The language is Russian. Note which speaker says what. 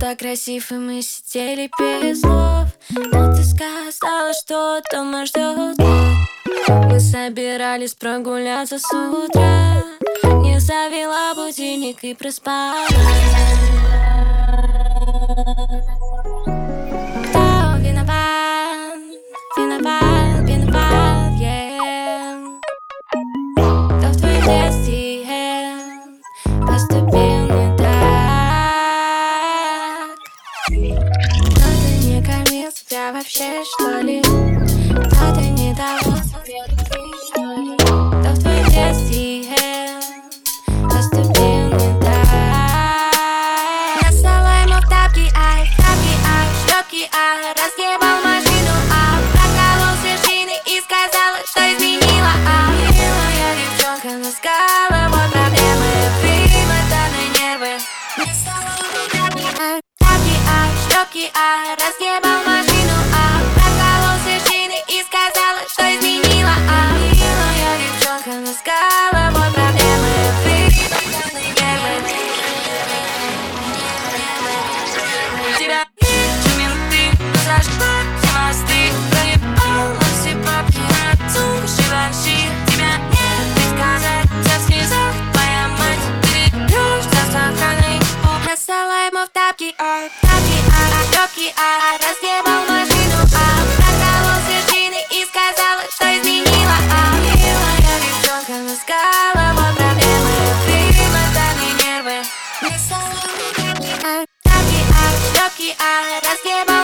Speaker 1: так красив, и мы сидели без слов. Но ты сказала, что дома ждет. Мы собирались прогуляться с утра. Не завела будильник и проспала. Кто виноват? Виноват, виноват, yeah. Кто в твоем детстве поступил не так? Кто-то не кормил тебя вообще, что ли? Кто-то не давал тебе любви, что ли? Кто в твоем детстве поступил не так? Нассала ему в тапки, ай, шлёпки, ай. Разъебал машину, проколол свежины и сказала, что изменила, Милая девчонка, но с головой проблемы. Вымотаны нервы. Нассала ему в тапки, ай, шлёпки, ай. Разъебал машину, проколол свежины и сказала, что изменила, Милая девчонка, но с головой проблемы. Вымотаны нервы. Тебя нет, менты, зажгла все мосты. Проебала все бабки, сумка Живанши. Тебя нет, ведь сказать, вся в слезах твоя мать. Перебьешь за сохраной. Нассала ему в тапки, шлёпки, разъебал машину, проколол свежины и сказала, что изменила, Милая девчонка, но с головой проблемы. Вымотаны нервы. Нассала ему в тапки, шлёпки, разъебал